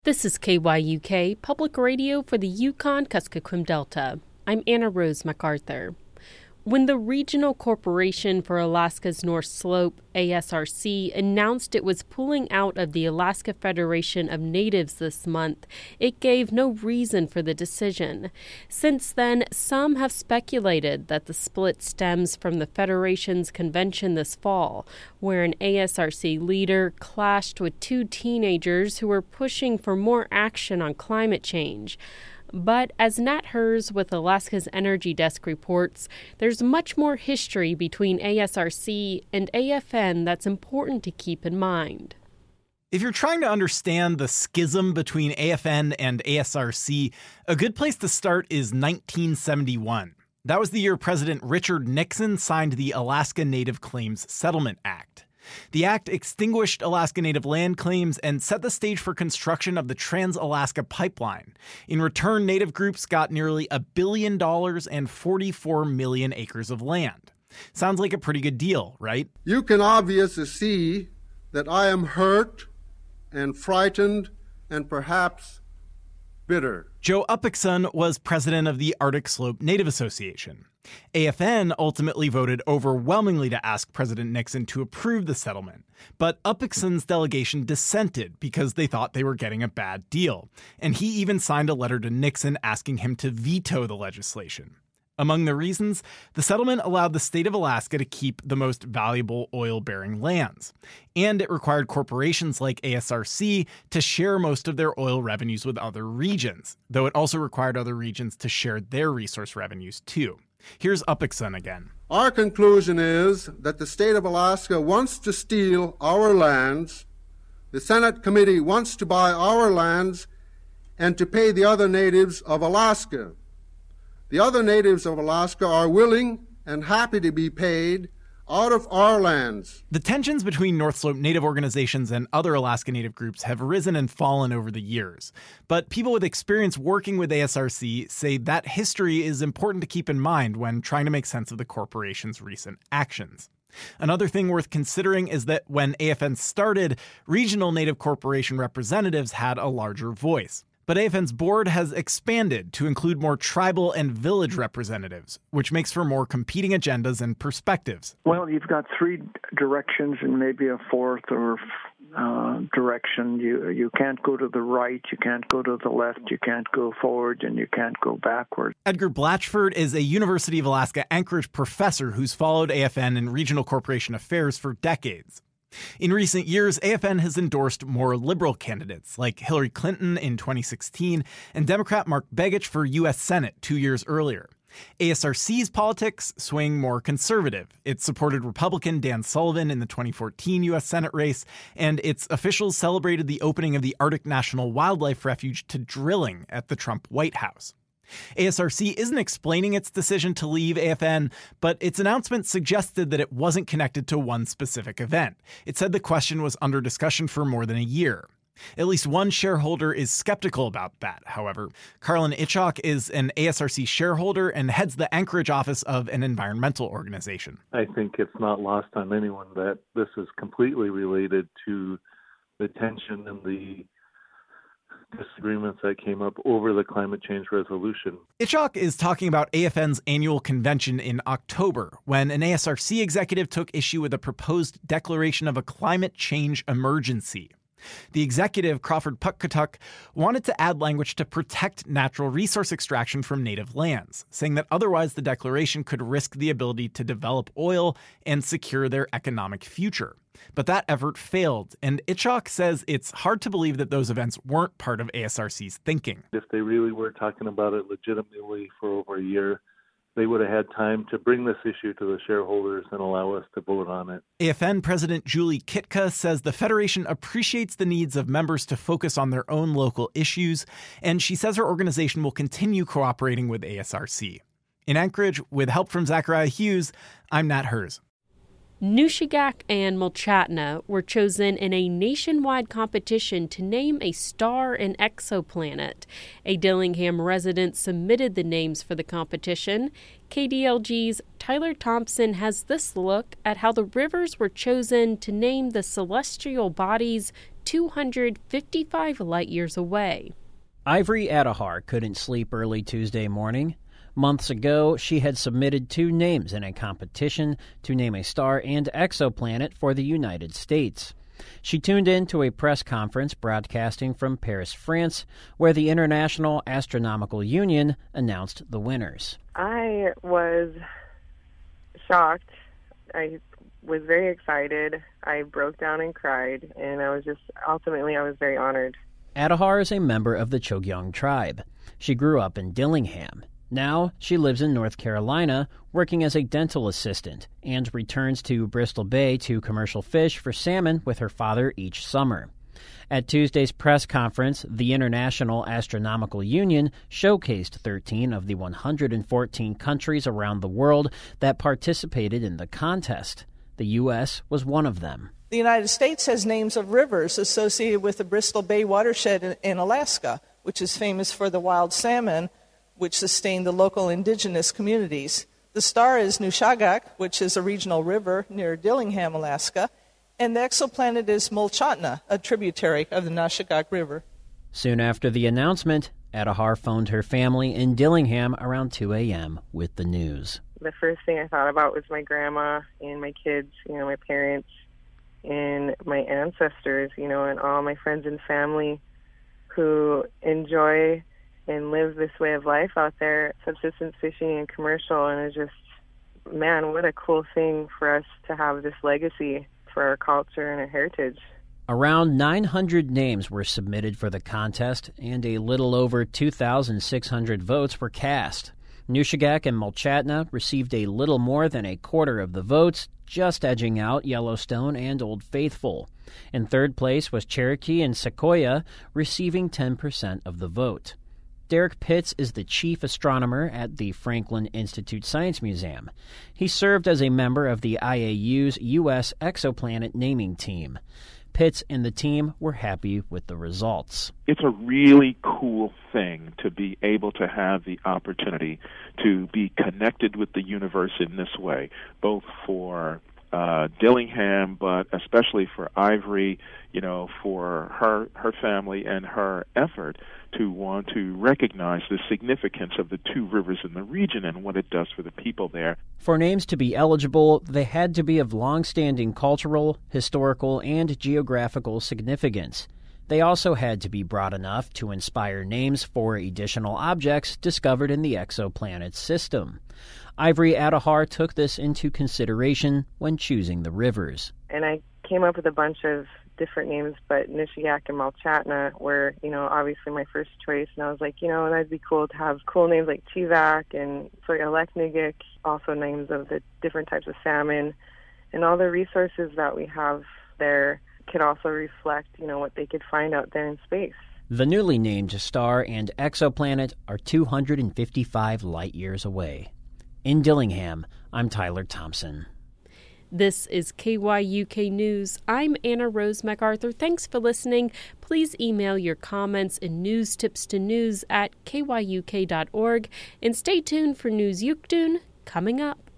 This is KYUK, Public Radio for the Yukon-Kuskokwim Delta. I'm Anna Rose MacArthur. When the Regional Corporation for Alaska's North Slope, ASRC, announced it was pulling out of the Alaska Federation of Natives this month, it gave no reason for the decision. Since then, some have speculated that the split stems from the Federation's convention this fall, where an ASRC leader clashed with two teenagers who were pushing for more action on climate change. But as Nat Hers with Alaska's Energy Desk reports, there's much more history between ASRC and AFN that's important to keep in mind. If you're trying to understand the schism between AFN and ASRC, a good place to start is 1971. That was the year President Richard Nixon signed the Alaska Native Claims Settlement Act. The act extinguished Alaska Native land claims and set the stage for construction of the Trans-Alaska Pipeline. In return, Native groups got nearly $1 billion and 44 million acres of land. Sounds like a pretty good deal, right? You can obviously see that I am hurt and frightened and perhaps bitter. Joe Uppichson was president of the Arctic Slope Native Association. AFN ultimately voted overwhelmingly to ask President Nixon to approve the settlement, but Uppichson's delegation dissented because they thought they were getting a bad deal, and he even signed a letter to Nixon asking him to veto the legislation. Among the reasons, the settlement allowed the state of Alaska to keep the most valuable oil-bearing lands, and it required corporations like ASRC to share most of their oil revenues with other regions, though it also required other regions to share their resource revenues too. Here's Uppichson again. Our conclusion is that the state of Alaska wants to steal our lands, the Senate committee wants to buy our lands, and to pay the other natives of Alaska. The other natives of Alaska are willing and happy to be paid out of our lands. The tensions between North Slope Native organizations and other Alaska Native groups have risen and fallen over the years. But people with experience working with ASRC say that history is important to keep in mind when trying to make sense of the corporation's recent actions. Another thing worth considering is that when AFN started, regional Native corporation representatives had a larger voice. But AFN's board has expanded to include more tribal and village representatives, which makes for more competing agendas and perspectives. Well, you've got three directions and maybe a fourth or direction. You can't go to the right, you can't go to the left, you can't go forward, and you can't go backward. Edgar Blatchford is a University of Alaska Anchorage professor who's followed AFN and regional corporation affairs for decades. In recent years, AFN has endorsed more liberal candidates like Hillary Clinton in 2016 and Democrat Mark Begich for U.S. Senate 2 years earlier. ASRC's politics swing more conservative. It supported Republican Dan Sullivan in the 2014 U.S. Senate race, and its officials celebrated the opening of the Arctic National Wildlife Refuge to drilling at the Trump White House. ASRC isn't explaining its decision to leave AFN, but its announcement suggested that it wasn't connected to one specific event. It said the question was under discussion for more than a year. At least one shareholder is skeptical about that, however. Carlin Itchok is an ASRC shareholder and heads the Anchorage office of an environmental organization. I think it's not lost on anyone that this is completely related to the tension and the disagreements that came up over the climate change resolution. Itchok is talking about AFN's annual convention in October, when an ASRC executive took issue with a proposed declaration of a climate change emergency. The executive, Crawford Pukkatuk, wanted to add language to protect natural resource extraction from native lands, saying that otherwise the declaration could risk the ability to develop oil and secure their economic future. But that effort failed, and Itchok says it's hard to believe that those events weren't part of ASRC's thinking. If they really were talking about it legitimately for over a year, they would have had time to bring this issue to the shareholders and allow us to vote on it. AFN President Julie Kitka says the Federation appreciates the needs of members to focus on their own local issues, and she says her organization will continue cooperating with ASRC. In Anchorage, with help from Zachariah Hughes, I'm Nat Hers. Nushagak and Mulchatna were chosen in a nationwide competition to name a star and exoplanet. A Dillingham resident submitted the names for the competition. KDLG's Tyler Thompson has this look at how the rivers were chosen to name the celestial bodies 255 light-years away. Ivory Adahar couldn't sleep early Tuesday morning. Months ago, she had submitted 2 names in a competition to name a star and exoplanet for the United States. She tuned in to a press conference broadcasting from Paris, France, where the International Astronomical Union announced the winners. I was shocked. I was very excited. I broke down and cried, and I was very honored. Adahar is a member of the Chogyong tribe. She grew up in Dillingham. Now she lives in North Carolina, working as a dental assistant, and returns to Bristol Bay to commercial fish for salmon with her father each summer. At Tuesday's press conference, the International Astronomical Union showcased 13 of the 114 countries around the world that participated in the contest. The U.S. was one of them. The United States has names of rivers associated with the Bristol Bay watershed in Alaska, which is famous for the wild salmon, which sustain the local indigenous communities. The star is Nushagak, which is a regional river near Dillingham, Alaska, and the exoplanet is Mulchatna, a tributary of the Nushagak River. Soon after the announcement, Adahar phoned her family in Dillingham around 2 a.m. with the news. The first thing I thought about was my grandma and my kids, my parents and my ancestors, and all my friends and family who enjoy and live this way of life out there, subsistence fishing and commercial, and it's just, man, what a cool thing for us to have this legacy for our culture and our heritage. Around 900 names were submitted for the contest, and a little over 2,600 votes were cast. Nushagak and Mulchatna received a little more than a quarter of the votes, just edging out Yellowstone and Old Faithful. In third place was Cherokee and Sequoia, receiving 10% of the vote. Derek Pitts is the chief astronomer at the Franklin Institute Science Museum. He served as a member of the IAU's U.S. exoplanet naming team. Pitts and the team were happy with the results. It's a really cool thing to be able to have the opportunity to be connected with the universe in this way, both for Dillingham, but especially for Ivory, for her family and her effort to want to recognize the significance of the 2 rivers in the region and what it does for the people there. For names to be eligible, they had to be of long-standing cultural, historical, and geographical significance. They also had to be broad enough to inspire names for additional objects discovered in the exoplanet's system. Ivory Adahar took this into consideration when choosing the rivers. And I came up with a bunch of different names, but Nushagak and Mulchatna were, obviously my first choice. And I was like, that'd be cool to have cool names like Chivak and Soyaleknigik, also names of the different types of salmon. And all the resources that we have there could also reflect, what they could find out there in space. The newly named star and exoplanet are 255 light-years away. In Dillingham, I'm Tyler Thompson. This is KYUK News. I'm Anna Rose MacArthur. Thanks for listening. Please email your comments and news tips to news@kyuk.org. And stay tuned for News Yukdun coming up.